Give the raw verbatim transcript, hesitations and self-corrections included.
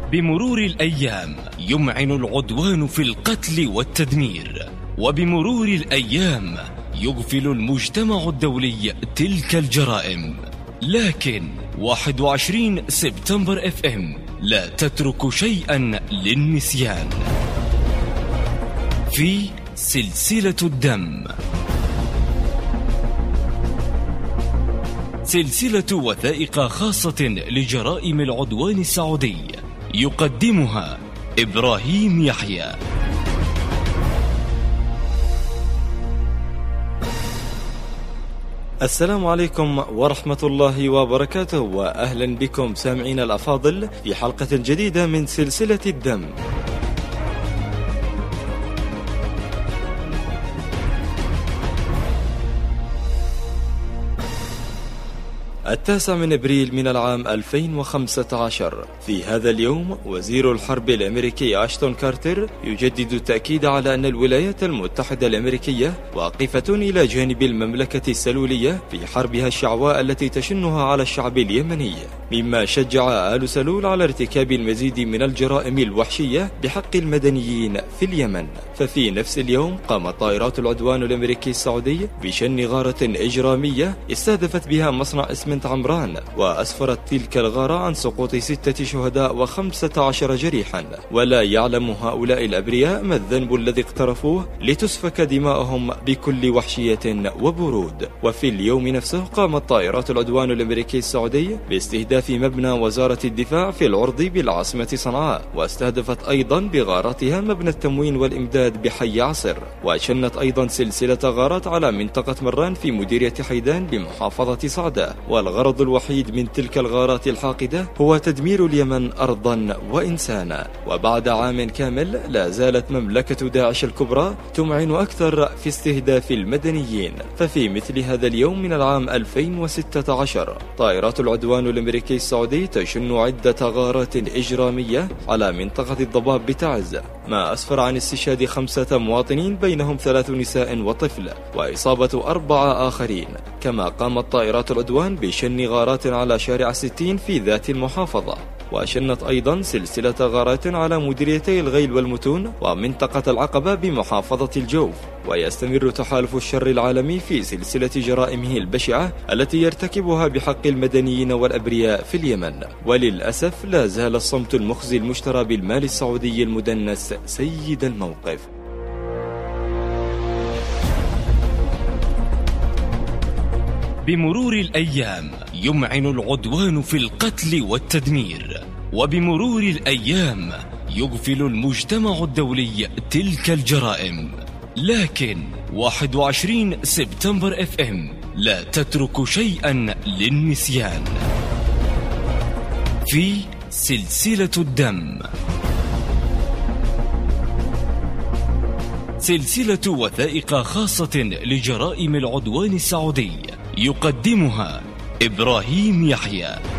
بمرور الأيام يمعن العدوان في القتل والتدمير، وبمرور الأيام يغفل المجتمع الدولي تلك الجرائم. لكن واحد وعشرين سبتمبر اف ام لا تترك شيئا للنسيان. في سلسلة الدم، سلسلة وثائق خاصة لجرائم العدوان السعودي، يقدمها إبراهيم يحيى. السلام عليكم ورحمة الله وبركاته، وأهلا بكم سامعين الأفاضل في حلقة جديدة من سلسلة الدم. التاسع من أبريل من العام ألفين وخمسة عشر. في هذا اليوم وزير الحرب الأمريكي أشتون كارتر يجدد التأكيد على أن الولايات المتحدة الأمريكية واقفة إلى جانب المملكة السلولية في حربها الشعواء التي تشنها على الشعب اليمني، مما شجع آل سلول على ارتكاب المزيد من الجرائم الوحشية بحق المدنيين في اليمن. ففي نفس اليوم قامت طائرات العدوان الأمريكي السعودي بشن غارة إجرامية استهدفت بها مصنع اسمنت عمران، وأسفرت تلك الغارة عن سقوط ستة شهداء وخمسة عشر جريحا. ولا يعلم هؤلاء الأبرياء ما الذنب الذي اقترفوه لتسفك دماءهم بكل وحشية وبرود. وفي اليوم نفسه قامت طائرات العدوان الأمريكي السعودي باستهداف مبنى وزارة الدفاع في العرض بالعاصمة صنعاء، واستهدفت أيضا بغاراتها مبنى التموين والإمداد بحي عصر، وشنت أيضا سلسلة غارات على منطقة مران في مديرية حيدان بمحافظة صعدة. والغرض الوحيد من تلك الغارات الحاقدة هو تدمير اليمن أرضا وإنسانا. وبعد عام كامل لا زالت مملكة داعش الكبرى تمعن أكثر في استهداف المدنيين. ففي مثل هذا اليوم من العام ألفين وستة عشر طائرات العدوان الأمريكي السعودي تشن عدة غارات إجرامية على منطقة الضباب بتعز، ما أسفر عن استشهاد خمسة مواطنين بينهم ثلاث نساء وطفل، وإصابة أربعة آخرين. كما قامت طائرات العدوان بشن غارات على شارع ستين في ذات المحافظة، وشنت أيضا سلسلة غارات على مديريتي الغيل والمتون ومنطقة العقبة بمحافظة الجوف. ويستمر تحالف الشر العالمي في سلسلة جرائمه البشعة التي يرتكبها بحق المدنيين والأبرياء في اليمن. وللأسف لا زال الصمت المخزي المشترى بالمال السعودي المدنس سيد الموقف. بمرور الأيام يمعن العدوان في القتل والتدمير، وبمرور الأيام يغفل المجتمع الدولي تلك الجرائم. لكن واحد وعشرين سبتمبر اف ام لا تترك شيئا للنسيان. في سلسلة الدم، سلسلة وثائق خاصة لجرائم العدوان السعودي، يقدمها إبراهيم يحيى.